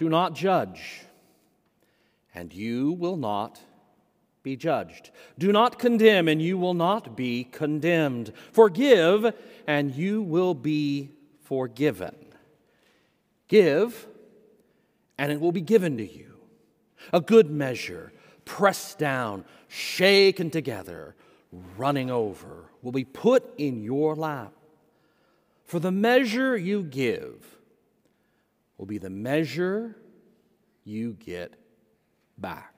do not judge, and you will not be judged. Do not condemn, and you will not be condemned. Forgive, and you will be forgiven. Give, and it will be given to you. A good measure, pressed down, shaken together, running over, will be put in your lap. For the measure you give will be the measure you get back.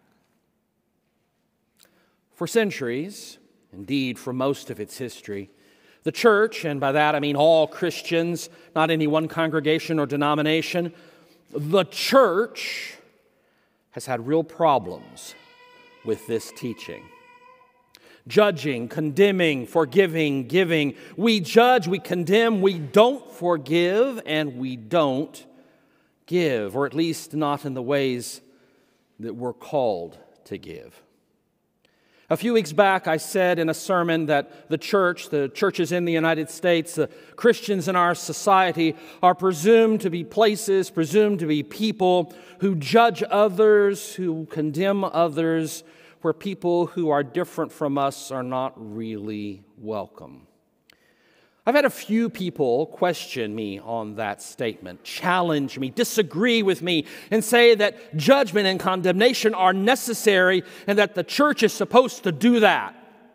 For centuries, indeed for most of its history, the church, and by that I mean all Christians, not any one congregation or denomination, the church has had real problems with this teaching. Judging, condemning, forgiving, giving. We judge, we condemn, we don't forgive, and we don't give, or at least not in the ways that we're called to give. A few weeks back, I said in a sermon that the churches in the United States, the Christians in our society are presumed to be places, presumed to be people who judge others, who condemn others, where people who are different from us are not really welcome. I've had a few people question me on that statement, challenge me, disagree with me, and say that judgment and condemnation are necessary and that the church is supposed to do that.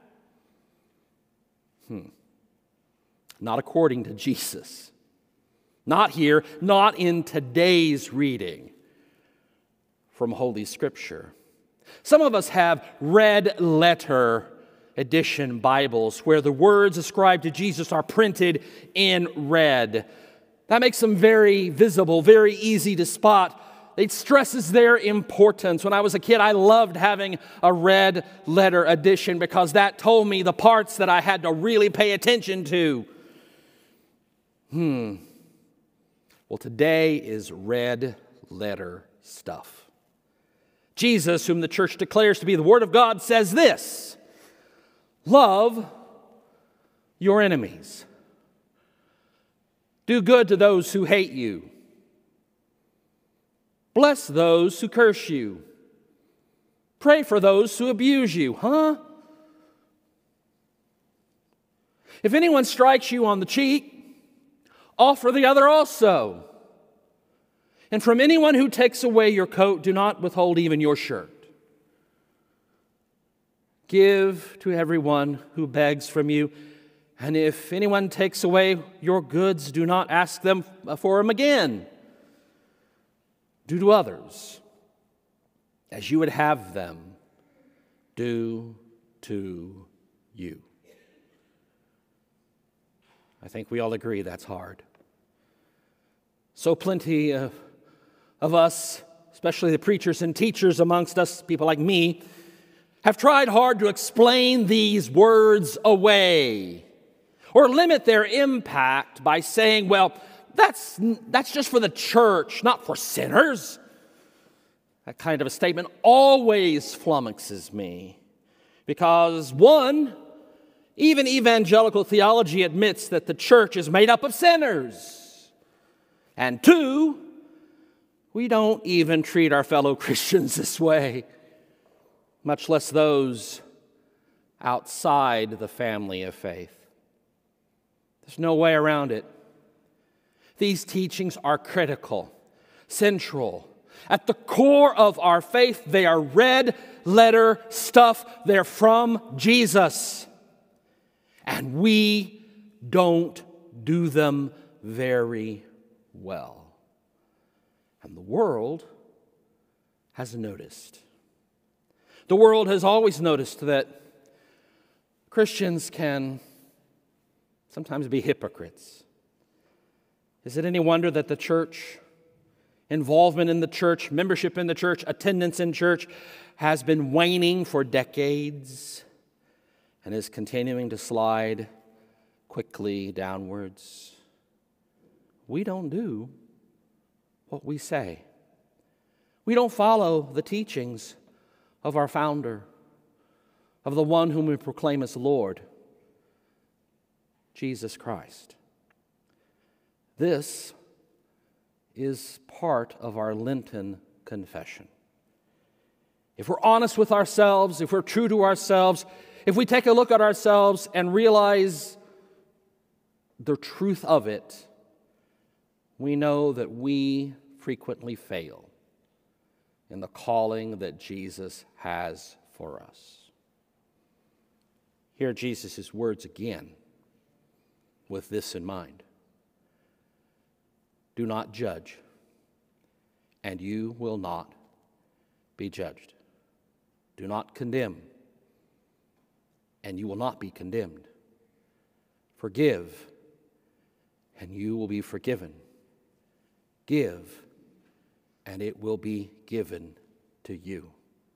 Not according to Jesus. Not here, not in today's reading from Holy Scripture. Some of us have red letter edition Bibles where the words ascribed to Jesus are printed in red. That makes them very visible, very easy to spot. It stresses their importance. When I was a kid, I loved having a red letter edition because that told me the parts that I had to really pay attention to. Well, today is red letter stuff. Jesus, whom the church declares to be the Word of God, says this: love your enemies. Do good to those who hate you. Bless those who curse you. Pray for those who abuse you. If anyone strikes you on the cheek, offer the other also. And from anyone who takes away your coat, do not withhold even your shirt. Give to everyone who begs from you. And if anyone takes away your goods, do not ask them for them again. Do to others as you would have them do to you. I think we all agree that's hard. So plenty of us, especially the preachers and teachers amongst us, people like me, have tried hard to explain these words away or limit their impact by saying, well, that's just for the church, not for sinners. That kind of a statement always flummoxes me because, one, even evangelical theology admits that the church is made up of sinners. And two, we don't even treat our fellow Christians this way, much less those outside the family of faith. There's no way around it. These teachings are critical, central. At the core of our faith, they are red letter stuff. They're from Jesus. And we don't do them very well. And the world has noticed. The world has always noticed that Christians can sometimes be hypocrites. Is it any wonder that the church, involvement in the church, membership in the church, attendance in church has been waning for decades and is continuing to slide quickly downwards? We don't do what we say. We don't follow the teachings of our founder, of the one whom we proclaim as Lord, Jesus Christ. This is part of our Lenten confession. If we're honest with ourselves, if we're true to ourselves, if we take a look at ourselves and realize the truth of it, we know that we frequently fail in the calling that Jesus has for us. Hear Jesus' words again with this in mind. Do not judge, and you will not be judged. Do not condemn, and you will not be condemned. Forgive, and you will be forgiven. Give, and it will be given to you.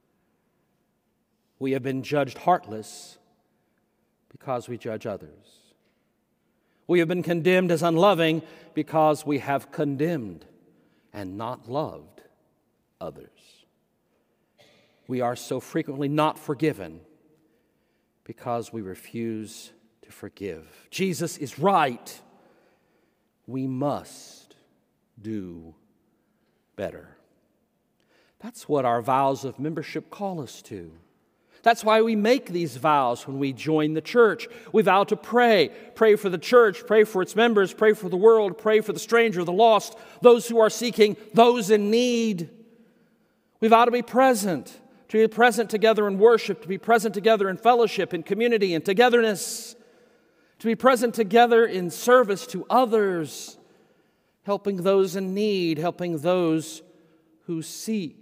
We have been judged heartless because we judge others. We have been condemned as unloving because we have condemned and not loved others. We are so frequently not forgiven because we refuse to forgive. Jesus is right. We must do better. That's what our vows of membership call us to. That's why we make these vows when we join the church. We vow to pray. Pray for the church, pray for its members, pray for the world, pray for the stranger, the lost, those who are seeking, those in need. We vow to be present together in worship, to be present together in fellowship, in community, in togetherness, to be present together in service to others, helping those in need, helping those who seek.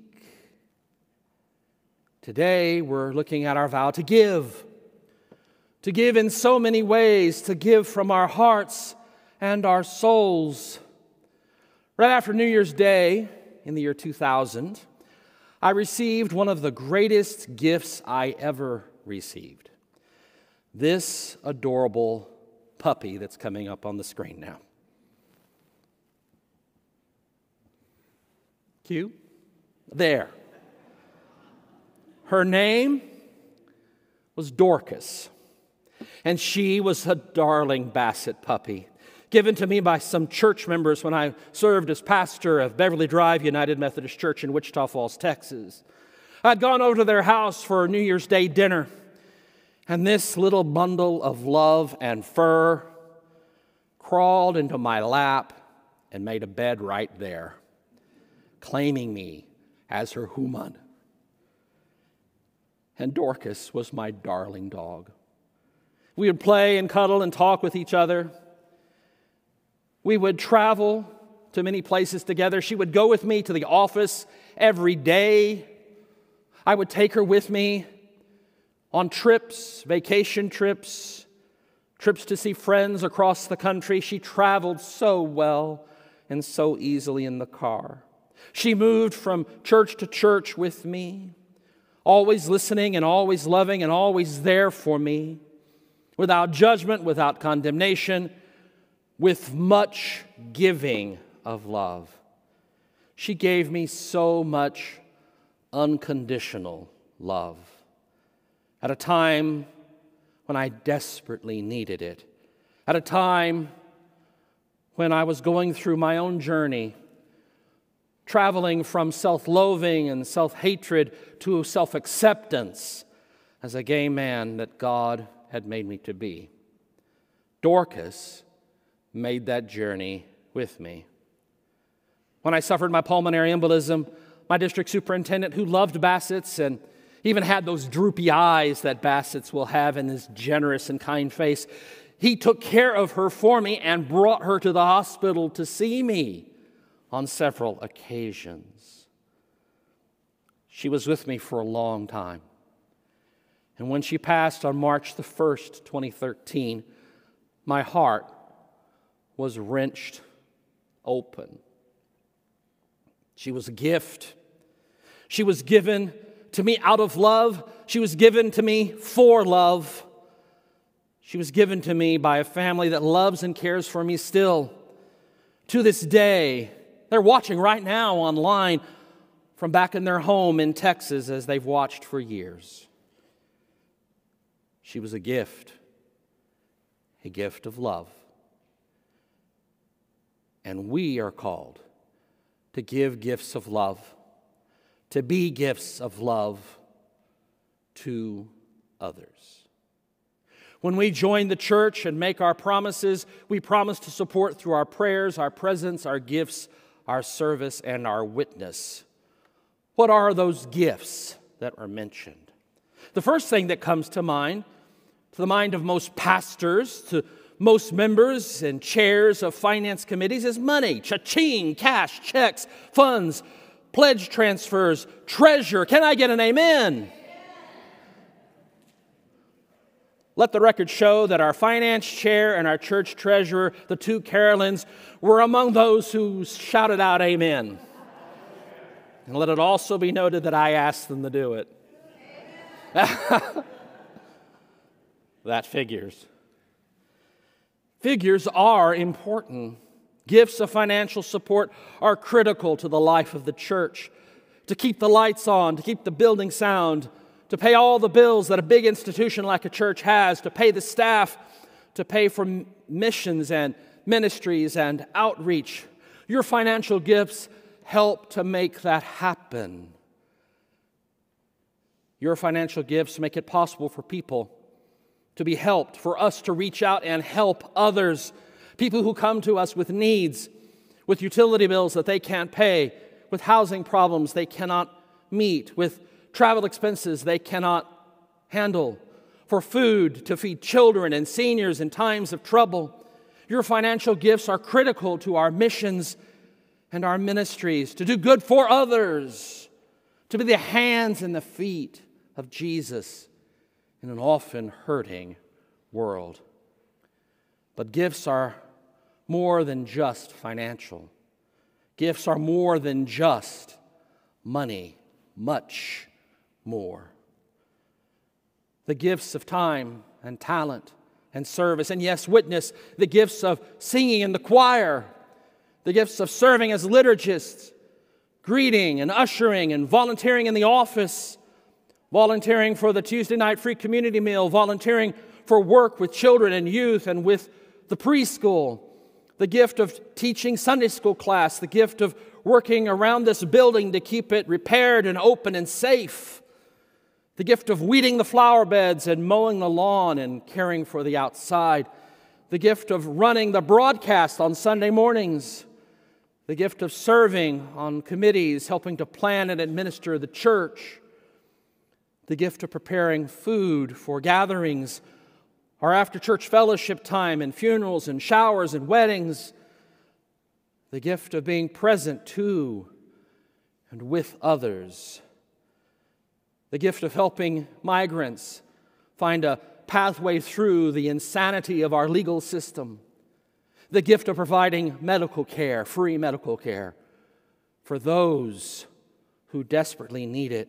Today, we're looking at our vow to give in so many ways, to give from our hearts and our souls. Right after New Year's Day in the year 2000, I received one of the greatest gifts I ever received. This adorable puppy that's coming up on the screen now. Cue. There. Her name was Dorcas, and she was a darling Basset puppy, given to me by some church members when I served as pastor of Beverly Drive United Methodist Church in Wichita Falls, Texas. I'd gone over to their house for New Year's Day dinner, and this little bundle of love and fur crawled into my lap and made a bed right there, claiming me as her human. And Dorcas was my darling dog. We would play and cuddle and talk with each other. We would travel to many places together. She would go with me to the office every day. I would take her with me on trips, vacation trips, trips to see friends across the country. She traveled so well and so easily in the car. She moved from church to church with me, always listening and always loving and always there for me, without judgment, without condemnation, with much giving of love. She gave me so much unconditional love at a time when I desperately needed it, at a time when I was going through my own journey, traveling from self-loathing and self-hatred to self-acceptance as a gay man that God had made me to be. Dorcas made that journey with me. When I suffered my pulmonary embolism, my district superintendent, who loved Bassets and even had those droopy eyes that Bassets will have in his generous and kind face, he took care of her for me and brought her to the hospital to see me on several occasions. She was with me for a long time. And when she passed on March the 1st, 2013, my heart was wrenched open. She was a gift. She was given to me out of love. She was given to me for love. She was given to me by a family that loves and cares for me still. To this day, they're watching right now online from back in their home in Texas as they've watched for years. She was a gift of love. And we are called to give gifts of love, to be gifts of love to others. When we join the church and make our promises, we promise to support through our prayers, our presence, our gifts, our service, and our witness. What are those gifts that are mentioned? The first thing that comes to the mind of most pastors, to most members and chairs of finance committees, is money. Cha-ching, cash, checks, funds, pledge transfers, treasure. Can I get an amen? Let the record show that our finance chair and our church treasurer, the two Carolyns, were among those who shouted out amen. And let it also be noted that I asked them to do it. That figures. Figures are important. Gifts of financial support are critical to the life of the church. To keep the lights on, to keep the building sound, to pay all the bills that a big institution like a church has, to pay the staff, to pay for missions and ministries and outreach. Your financial gifts help to make that happen. Your financial gifts make it possible for people to be helped, for us to reach out and help others, people who come to us with needs, with utility bills that they can't pay, with housing problems they cannot meet, with travel expenses they cannot handle, for food to feed children and seniors in times of trouble. Your financial gifts are critical to our missions and our ministries, to do good for others, to be the hands and the feet of Jesus in an often hurting world. But gifts are more than just financial. Gifts are more than just money, much more. The gifts of time and talent and service, and yes, witness, the gifts of singing in the choir, the gifts of serving as liturgists, greeting and ushering and volunteering in the office, volunteering for the Tuesday night free community meal, volunteering for work with children and youth and with the preschool, the gift of teaching Sunday school class, the gift of working around this building to keep it repaired and open and safe, the gift of weeding the flower beds and mowing the lawn and caring for the outside, the gift of running the broadcast on Sunday mornings, the gift of serving on committees, helping to plan and administer the church, the gift of preparing food for gatherings, our after-church fellowship time and funerals and showers and weddings, the gift of being present to and with others, the gift of helping migrants find a pathway through the insanity of our legal system, the gift of providing medical care, free medical care, for those who desperately need it,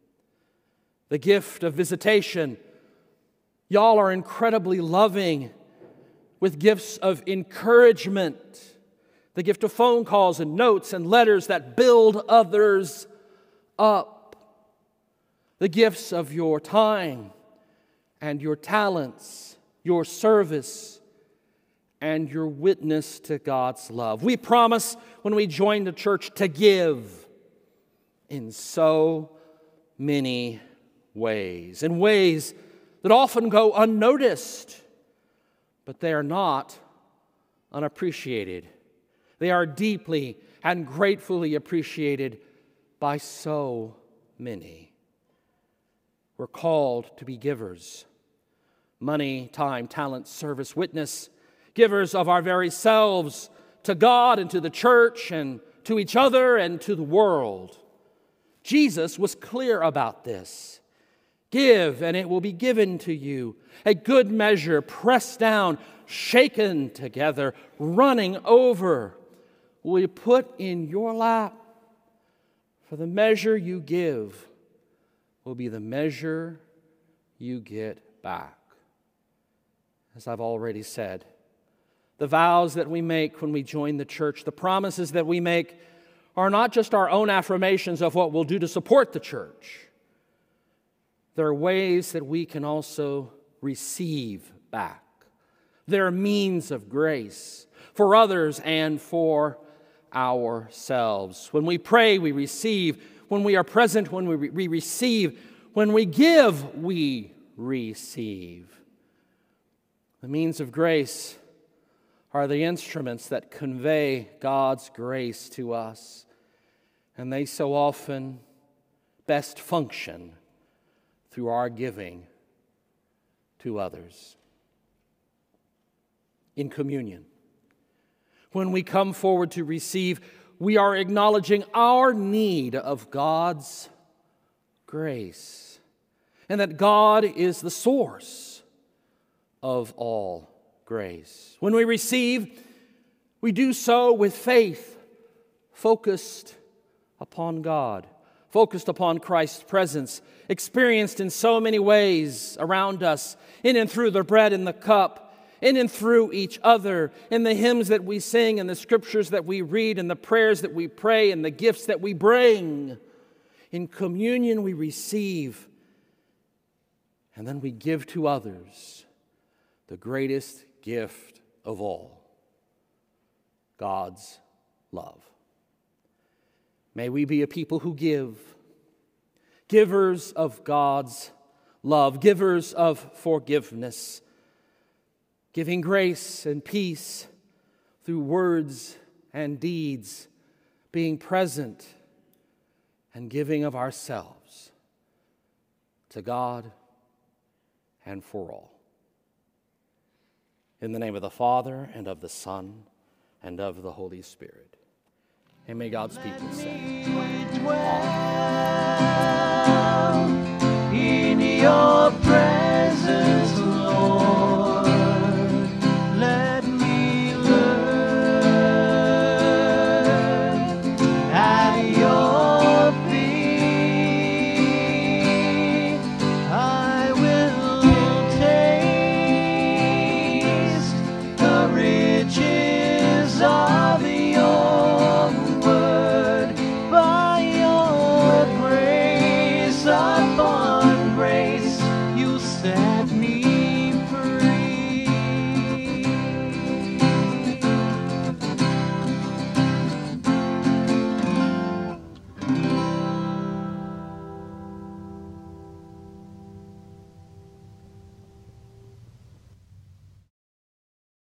the gift of visitation. Y'all are incredibly loving with gifts of encouragement, the gift of phone calls and notes and letters that build others up, the gifts of your time and your talents, your service, and your witness to God's love. We promise when we join the church to give in so many ways, in ways that often go unnoticed, but they are not unappreciated. They are deeply and gratefully appreciated by so many. We're called to be givers. Money, time, talent, service, witness, givers of our very selves to God and to the church and to each other and to the world. Jesus was clear about this. Give, and it will be given to you. A good measure, pressed down, shaken together, running over, will be put in your lap. For the measure you give will be the measure you get back. As I've already said, the vows that we make when we join the church, the promises that we make, are not just our own affirmations of what we'll do to support the church. There are ways that we can also receive back. There are means of grace for others and for ourselves. When we pray, we receive. When we are present, when we receive. When we give, we receive. The means of grace are the instruments that convey God's grace to us, and they so often best function through our giving to others. In communion, when we come forward to receive, we are acknowledging our need of God's grace, and that God is the source of all grace. When we receive, we do so with faith, focused upon God, focused upon Christ's presence, experienced in so many ways around us, in and through the bread and the cup, in and through each other, in the hymns that we sing, in the scriptures that we read, in the prayers that we pray, in the gifts that we bring. In communion we receive, and then we give to others the greatest gift of all, God's love. May we be a people who give, givers of God's love, givers of forgiveness, giving grace and peace through words and deeds, being present and giving of ourselves to God and for all. In the name of the Father, and of the Son, and of the Holy Spirit. And may God's people say, Amen. In your presence,